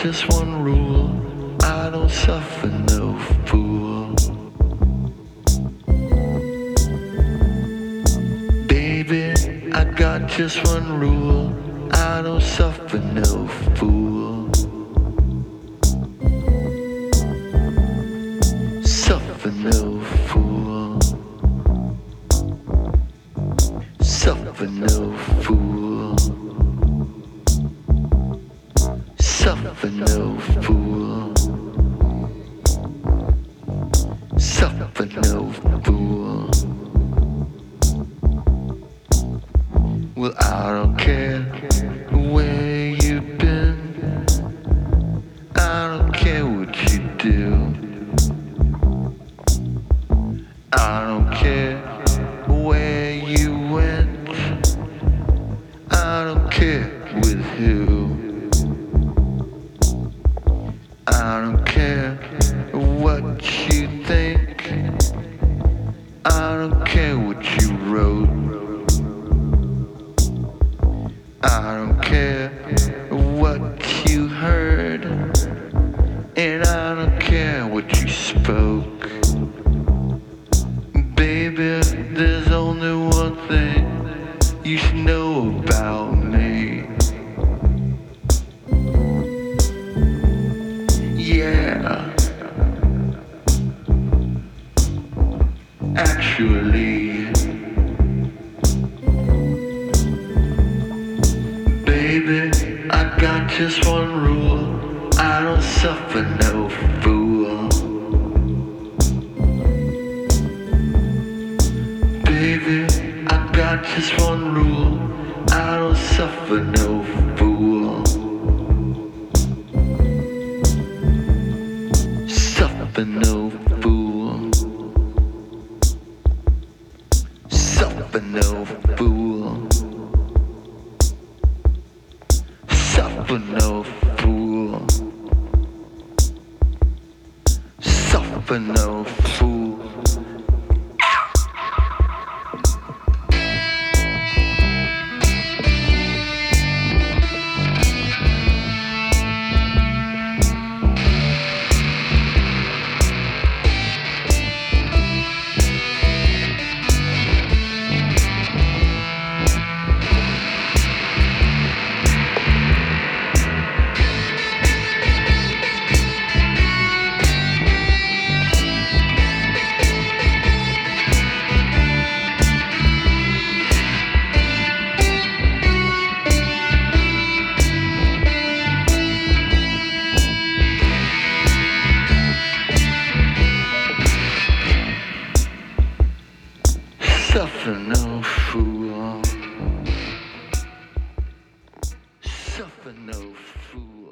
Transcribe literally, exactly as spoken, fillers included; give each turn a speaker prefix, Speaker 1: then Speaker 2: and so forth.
Speaker 1: just one rule. I don't suffer no fool. Baby, I got just one rule. I don't suffer no fool. Suffer no fool. Suffer no fool. Suffer no fool. Suffer no fool. Well, I don't care where you've been. I don't care what you do. I don't care where you went. I don't care with who. I don't care what you think. I don't care what you wrote. I don't care what you heard. And I don't care what you spoke. Baby, there's only one thing you should know about me. Yeah. Actually, baby, I got just one rule. I don't suffer no fool. Baby, I got just one rule. I don't suffer no fool. Suffer no fool. Suffer no fool. Suffer no fool. Suffer no fool. Suffer no fool.